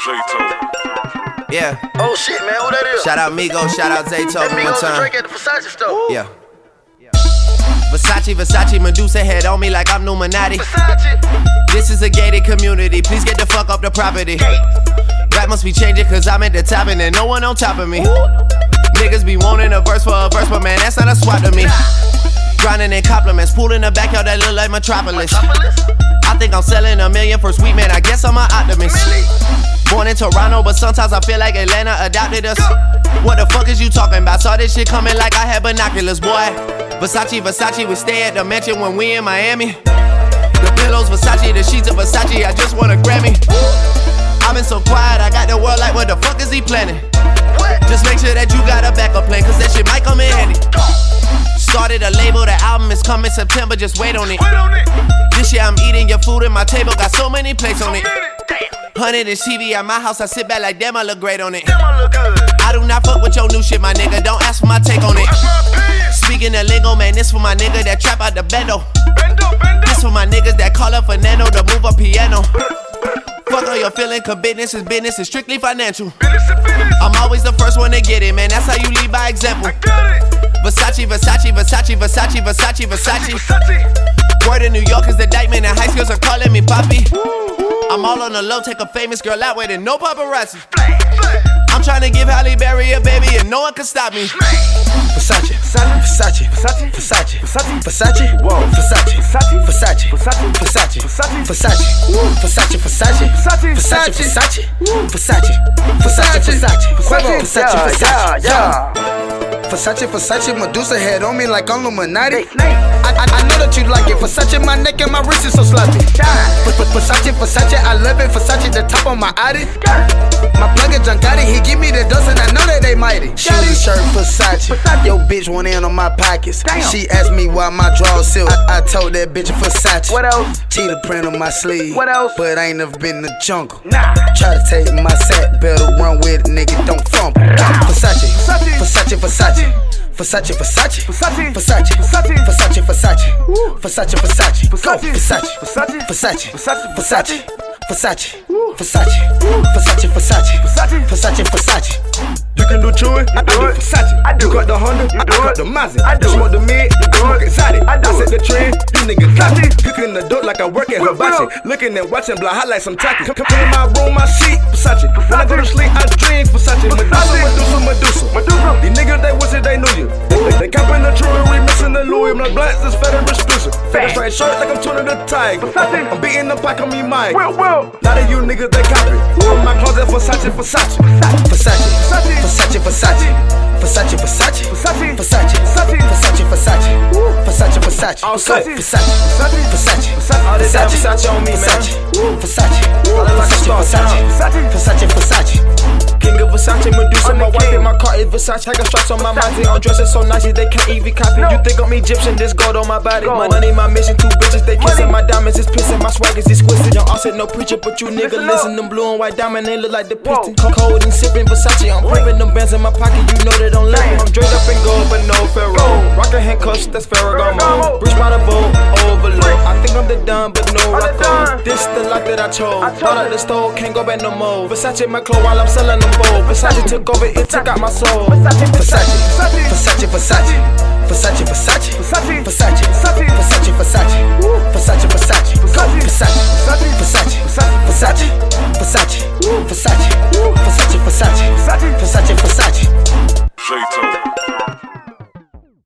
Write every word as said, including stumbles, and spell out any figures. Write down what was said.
Yeah. Oh shit, man, who that is? Shout out Migo, shout out Zaytoven one Migos time. drink at the Versace store. Yeah. Versace, Versace, Medusa head on me like I'm Numinati. Versace. This is a gated community, please get the fuck up the property. Rap must be changing cause I'm at the top and there's no one on top of me. Niggas be wanting a verse for a verse, but man, that's not a swap to me. Grinding in compliments, pool in the backyard that look like Metropolis. I think I'm selling a million for sweet, man, I guess I'm an optimist. Born in Toronto, but sometimes I feel like Atlanta adopted us. What the fuck is you talking about? Saw this shit coming like I had binoculars, boy. Versace, Versace, we stay at the mansion when we in Miami. The pillows, Versace, the sheets of Versace, I just want a Grammy. I've been so quiet, I got the world like, what the fuck is he planning? Just make sure that you got a backup plan, cause that shit might come in handy. Started a label, the album is coming September, just wait on it. This year I'm eating your food and my table got so many plates on it. Hundred inch T V at my house, I sit back like damn, I look great on it. I do not fuck with your new shit, my nigga, don't ask for my take on it. Speaking of lingo, man, this for my nigga that trap out the bendo. This for my niggas that call up Fernando to move a piano. Fuck all your feeling, cause business is business, it's strictly financial. I'm always the first one to get it, man, that's how you lead by example. Versace, Versace, Versace, Versace, Versace, Versace. Word in New York is the indictment and high schools are calling me Poppy. I'm all on the low, take a famous girl out with it, no paparazzi. I'm tryna give Halle Berry a baby and no one can stop me. Versace, Versace, Versace, Versace, Versace, Versace, whoa, Versace, Versace, Versace, Versace, Versace, Versace, Versace, Versace, Versace, Versace, Versace, Versace, Versace, Versace, Versace, yeah. Versace, Versace, Medusa head on me like I'm Illuminati. I, I, I know that you like it. Versace, my neck and my wrist is so sloppy. Versace, Versace, I love it. Versace, the top on my Audi. My plug is Giancotti, he give me the dose and I know that they mighty. Shoes and shirt, Versace. Yo, bitch went in on my pockets. She asked me why my drawers silk. I, I told that bitch Versace. What else? Cheetah print on my sleeve. What else? But I ain't never been in the jungle. Nah. Try to take my sack, better run with it, nigga, don't fumble. Versace, Versace, Versace. Versace, Versace, Versace, Versace, Versace, Versace, Versace, Versace, Versace, Versace, Versace, Versace, Versace, Versace, Versace, Versace, Versace, Versace. You can do Chewy, I do it. Versace, I do. You got the Honda, I got the Mazda. I do. Smoke the mid, you smoke exotic. I do. I set the trend, you niggas got it. Cooking the dope like I work at Hibachi. Looking and watching, block hot like some tacky. Come in my room, my seat, Versace. When I go to sleep, I dream Versace. Medusa, Medusa, Medusa, Medusa. These niggas they wish that they knew you. They capping the jewelry, missing the Louis. My blacks is fed and exclusive. Fat straight shirt like I'm turning the tiger. I'm beating the pack on me, Mike. Now that you niggas they copy. From my closet, Versace, Versace, Versace, Versace, Versace, Versace, Versace, Versace, Versace, Versace, Versace, Versace, Versace, Versace, Versace, Versace, all this Versace on me, man. Versace, Versace, Versace, Versace, Versace. King of Versace, Medusa, my wife and my car is Versace. I got straps on my body, I'm dressing so nice they can't even copy. You think I'm Egyptian, this gold on my body. My money, my mission, two bitches they kissing. My diamonds is pissing, my swag is exquisite. Y'all all said no preacher, but you nigga listen. Them blue and white diamond, they look like the piston. Cold and sipping Versace, I'm pimping them bands in my pocket. You know they don't let me. I'm draped up in gold, but no Pharaoh. Rockin' handcuffs, that's Ferragamo. Bridge by the boat, overload. I think I'm the done, but no Rocco. This the life that I chose. Bought out the store, can't go back no more. Versace my clothes while I'm selling them bold. Versace took over, it took out my soul. Versace, Versace, Versace, Versace, Versace, Versace, Versace, Versace, Versace, Versace, Versace, Versace, Versace, Versace, Versace, Versace, Versace, Versace,